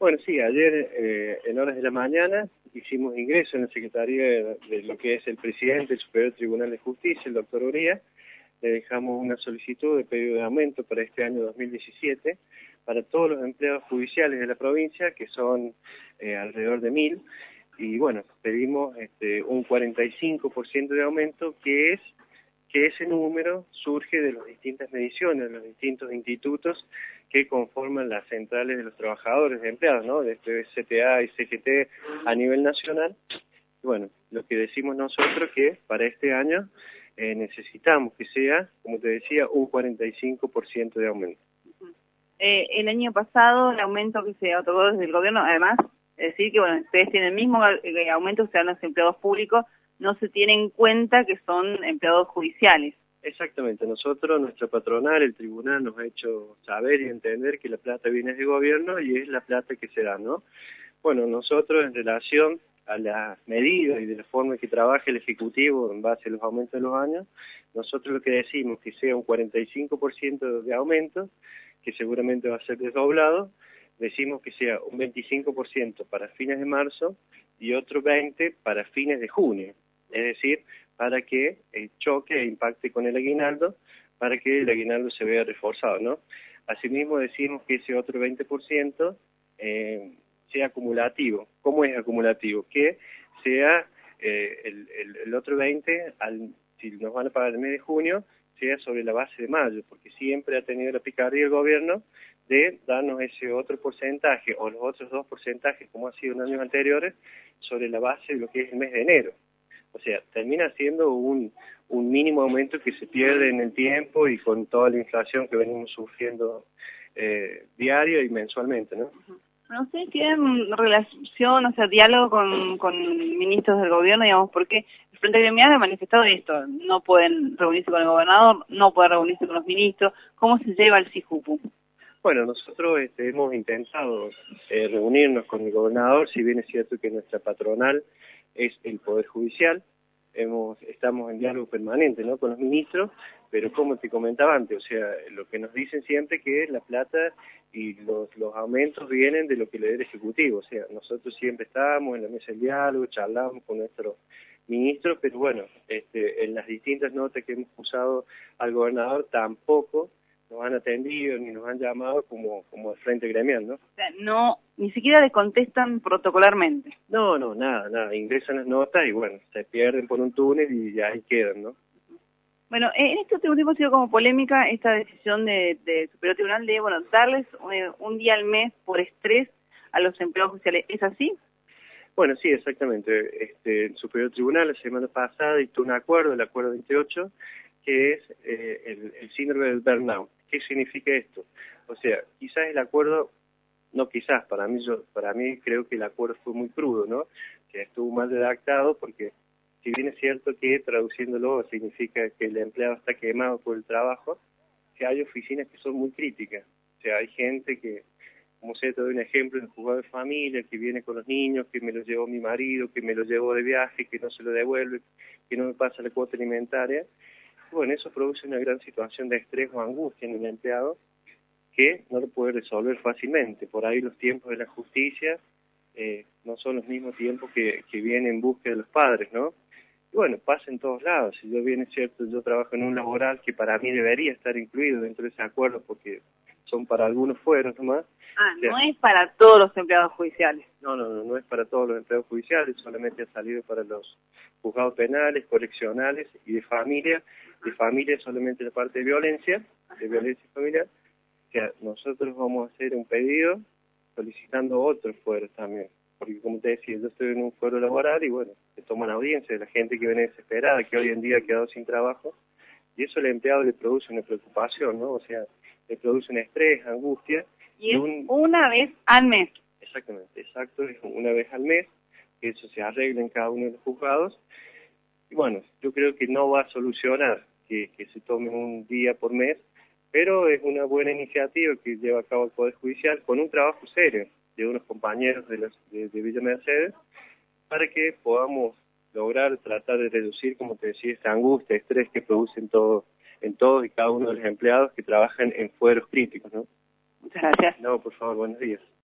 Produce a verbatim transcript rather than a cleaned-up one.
Bueno, sí, ayer eh, en horas de la mañana hicimos ingreso en la Secretaría de, de lo que es el presidente del Superior Tribunal de Justicia, el doctor Uría. Le dejamos una solicitud de pedido de aumento para este año dos mil diecisiete para todos los empleados judiciales de la provincia, que son eh, alrededor de mil, y bueno, pedimos este, un cuarenta y cinco por ciento de aumento, que es que ese número surge de las distintas mediciones, de los distintos institutos que conforman las centrales de los trabajadores, de empleados, ¿no? Desde C T A y C G T a nivel nacional. Y bueno, lo que decimos nosotros que para este año eh, necesitamos que sea, como te decía, un cuarenta y cinco por ciento de aumento. Eh, el año pasado, el aumento que se otorgó desde el gobierno, además, es decir que bueno, ustedes tienen el mismo aumento, o sea, los empleados públicos, no se tiene en cuenta que son empleados judiciales. Exactamente, nosotros, nuestra patronal, el tribunal nos ha hecho saber y entender que la plata viene del gobierno y es la plata que se da, ¿no? Bueno, nosotros en relación a las medidas y de la forma que trabaja el Ejecutivo en base a los aumentos de los años, nosotros lo que decimos que sea un cuarenta y cinco por ciento de aumento, que seguramente va a ser desdoblado, decimos que sea un veinticinco por ciento para fines de marzo y otro veinte por ciento para fines de junio. Es decir, para que eh, choque e impacte con el aguinaldo, para que el aguinaldo se vea reforzado, ¿no? Asimismo decimos que ese otro veinte por ciento eh, sea acumulativo. ¿Cómo es acumulativo? Que sea eh, el, el, el otro veinte, al, si nos van a pagar el mes de junio, sea sobre la base de mayo, porque siempre ha tenido la picardía el gobierno de darnos ese otro porcentaje, o los otros dos porcentajes, como ha sido en años anteriores, sobre la base de lo que es el mes de enero. O sea, termina siendo un, un mínimo aumento que se pierde en el tiempo y con toda la inflación que venimos sufriendo eh, diario y mensualmente, ¿no? Bueno, ¿ustedes tienen relación, o sea, diálogo con, con ministros del gobierno, digamos, porque el Frente Gremial ha manifestado esto, no pueden reunirse con el gobernador, no pueden reunirse con los ministros? ¿Cómo se lleva el SIJUPU? Bueno, nosotros este, hemos intentado eh, reunirnos con el gobernador, si bien es cierto que nuestra patronal es el Poder Judicial, hemos estamos en diálogo permanente, ¿no?, con los ministros, pero como te comentaba antes, o sea, lo que nos dicen siempre que la plata y los, los aumentos vienen de lo que le da el Ejecutivo, o sea, nosotros siempre estamos en la mesa del diálogo, charlamos con nuestros ministros, pero bueno, este, en las distintas notas que hemos usado al gobernador tampoco nos han atendido ni nos han llamado como como el Frente Gremial, ¿no? O sea, no, ni siquiera le contestan protocolarmente. No, no, nada, nada, ingresan las notas y bueno, se pierden por un túnel y ya ahí quedan, ¿no? Bueno, en este último tiempo ha sido como polémica esta decisión de, de Superior Tribunal de, bueno, darles un, un día al mes por estrés a los empleados judiciales. ¿Es así? Bueno, sí, exactamente. Este, el Superior Tribunal la semana pasada hizo un acuerdo, el acuerdo veintiocho, que es eh, el, el síndrome del burnout. ¿Qué significa esto? O sea, quizás el acuerdo, no quizás, para mí yo para mí creo que el acuerdo fue muy crudo, ¿no? Que estuvo mal redactado porque, si bien es cierto que traduciéndolo significa que el empleado está quemado por el trabajo, que hay oficinas que son muy críticas. O sea, hay gente que, como sé, te doy un ejemplo, el juzgado de familia, que viene con los niños, que me lo llevó mi marido, que me lo llevó de viaje, que no se lo devuelve, que no me pasa la cuota alimentaria. Bueno, eso produce una gran situación de estrés o angustia en el empleado que no lo puede resolver fácilmente. Por ahí los tiempos de la justicia eh, no son los mismos tiempos que, que vienen en búsqueda de los padres, ¿no? Y bueno, pasa en todos lados. Si yo bien es cierto, yo trabajo en un laboral que para mí debería estar incluido dentro de ese acuerdo porque son para algunos fueros nomás. Ah, o sea, no es para todos los empleados judiciales. No, no, no, no es para todos los empleados judiciales, solamente ha salido para los juzgados penales, correccionales y de familia. De familia solamente la parte de violencia, de violencia familiar, que nosotros vamos a hacer un pedido solicitando otros fueros también. Porque como te decía, yo estoy en un fuero laboral y bueno, se toman audiencia de la gente que viene desesperada, que hoy en día ha quedado sin trabajo, y eso al empleado le produce una preocupación, ¿no? O sea, le produce un estrés, angustia. Y es un... una vez al mes. Exactamente, exacto, es una vez al mes, que eso se arregla en cada uno de los juzgados. Y bueno, yo creo que no va a solucionar que, que se tome un día por mes, pero es una buena iniciativa que lleva a cabo el Poder Judicial con un trabajo serio de unos compañeros de, los, de, de Villa Mercedes, para que podamos lograr tratar de reducir, como te decía, esta angustia, estrés que producen todo, en todos y cada uno de los empleados que trabajan en fueros críticos, ¿no? Muchas gracias. No, por favor, buenos días.